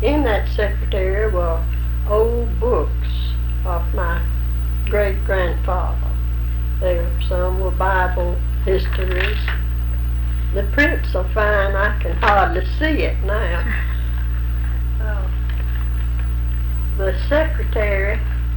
In that secretary were old books of my great-grandfather. Some were Bible histories. The print's so fine I can hardly see it now. The secretary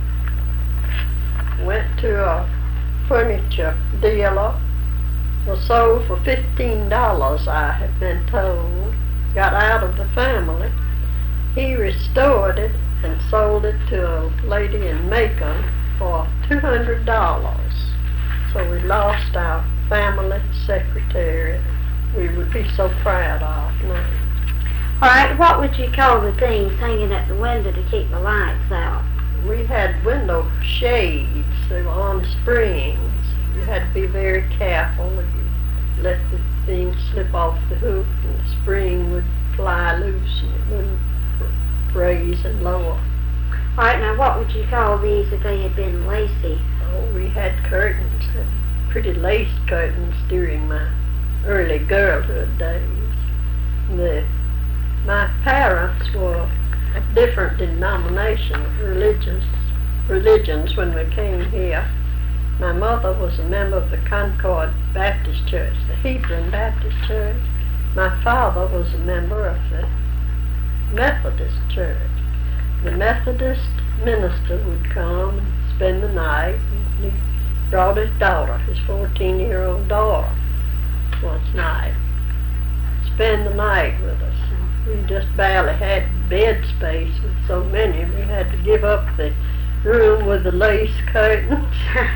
went to a furniture dealer, was sold for $15, I have been told, got out of the family. He restored it and sold it to a lady in Macon for $200. So we lost our family secretary we would be so proud of now. All right, what would you call the things hanging at the window to keep the lights out? We had window shades. They were on springs. You had to be very careful. You let the thing slip off the hook and the spring would fly loose and it wouldn't raise and lower. All right, now what would you call these if they had been lacy? Oh, we had curtains, pretty lace curtains during my early girlhood days. My parents were of different denominations, religions when we came here. My mother was a member of the Concord Baptist Church, the Hebron Baptist Church. My father was a member of the Methodist Church. The Methodist minister would come and spend the night, and he brought his daughter, his 14-year-old daughter, once night, spend the night with us. And we just barely had bed space with so many. We had to give up the room with the lace curtains.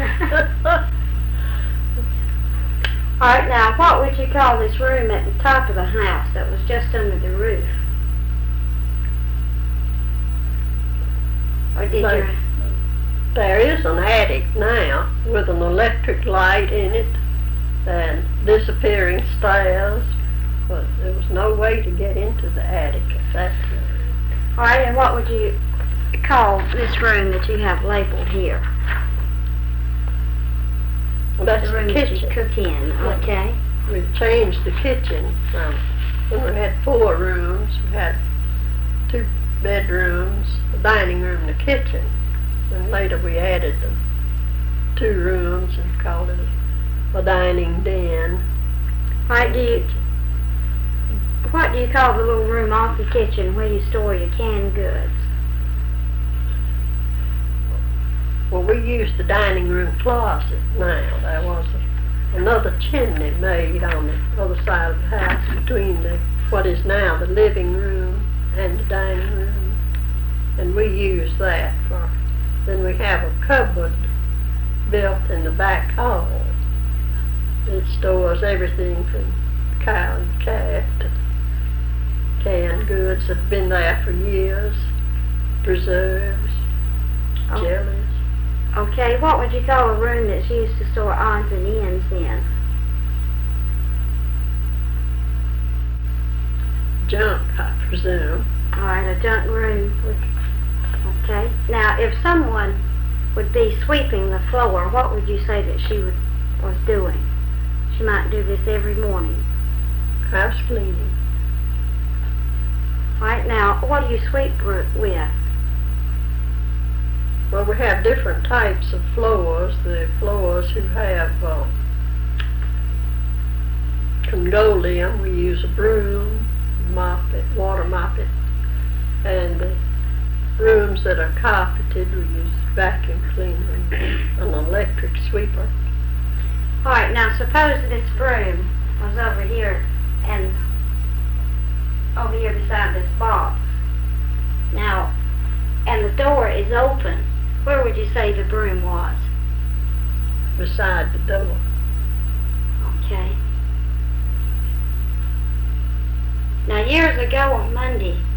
All right, now what would you call this room at the top of the house that was just under the roof? Or did you? There is an attic now with an electric light in it and disappearing stairs, but there was no way to get into the attic at that time. All right, and what would you call this room that you have labeled here? Well, that's the room the kitchen. That you cook in, okay. We changed the kitchen from when we had 4 rooms. We had 2 bedrooms, a dining room, and a kitchen. And later we added the 2 rooms and called it a dining den. What do you call the little room off the kitchen where you store your canned goods? Well, we use the dining room closet now. There was another chimney made on the other side of the house between what is now the living room and the dining room, and we use that for. Then we have a cupboard built in the back hall. It stores everything from cow and calf to canned goods that have been there for years, preserves, jellies. Okay, what would you call a room that's used to store odds and ends in? Junk, I presume. All right, a junk room. Okay. Now, if someone would be sweeping the floor, what would you say that she was doing? She might do this every morning. House cleaning. All right, now, what do you sweep with? Well, we have different types of floors. The floors who have congoleum, we use a broom, mop it, water mop it, and the rooms that are carpeted, we use vacuum cleaner and an electric sweeper. All right, now suppose this broom was over here and over here beside this box. Now, and the door is open. Where would you say the broom was? Beside the door. Okay. Now, years ago on Monday,